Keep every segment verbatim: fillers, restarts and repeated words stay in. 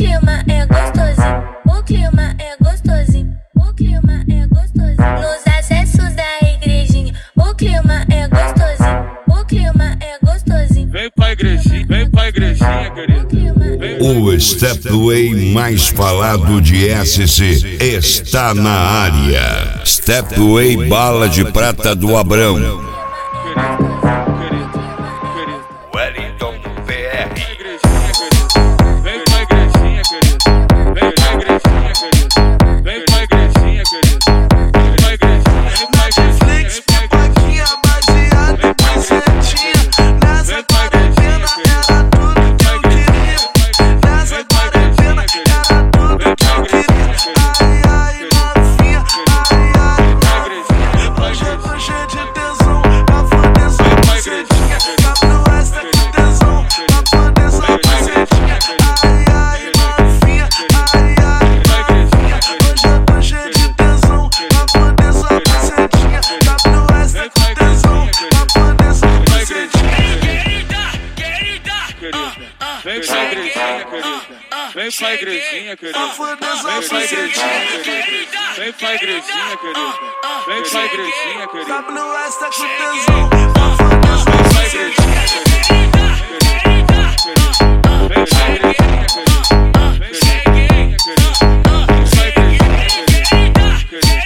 clima é gostosinho, o clima é gostosinho, o clima é gostosinho. Nos acessos da igrejinha, o clima é gostosinho, o clima é gostosinho. Vem pra igrejinha, vem pra igrejinha, querido. O Stepway mais falado de S C está na área. Stepway Bala de Prata do Abrão. Wellington P R. Vem pra igrejinha, querido. Vem pra igrejinha, querido. Vem pra igrejinha, querido. Vem pra igrejinha, vem pra Netflix, pipoquinha, baseado em presentinha. Nessa quarentena era tudo que eu queria. Nessa quarentena era tudo que eu queria. Ai, ai, novinha, ai, ai, novinha. Hoje eu tô cheio de tesão, pra foder sua bucetinha. W S tá com tesão, pra foder sua bucetinha. Ai, ai, novinha, ai, ai, novinha. Hoje eu tô cheio de tesão, pra foder sua bucetinha. W S tá com tesão, pra foder sua bucetinha. Vem pra igrejinha, querida. Vem pra igrejinha, querida. Pra foder sua Vem pra igrejinha, bucetinha. querida. Vem pra igrejinha, querida. Vem pra igrejinha, querida. W S tá com tesão, pra foder sua Vem pra bucetinha. igrejinha, querida. Vem pra igrejinha, querida. Vem pra igrejinha, querida. Vem pra igrejinha,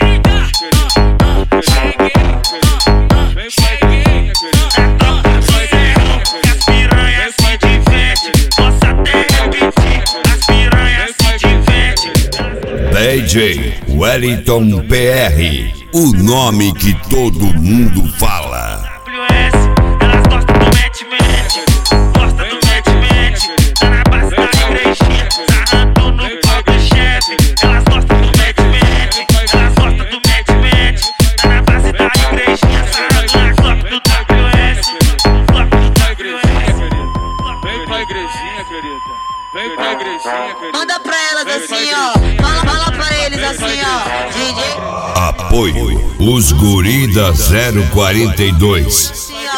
querida. Vem pra igrejinha, querida. As piranhas se divertem, nossa terra é pedir. As piranhas se divertem. D J Wellington P R. O nome que todo mundo fala. W S, elas gostam do match-match, gostam do match-match. Tá na base da igrejinha, sarrando no pobre-chefe. Elas gostam do match-match, elas gostam do match-match. Tá na base da igrejinha, sarrando na clope do W S. Clope do W S. Vem pra igrejinha, querida. Vem pra igrejinha, querida. Manda pra elas assim, ó. Fala, fala pra eles assim, ó. D J. Apoio Os Guri da zero quarenta e dois. Assim, ó.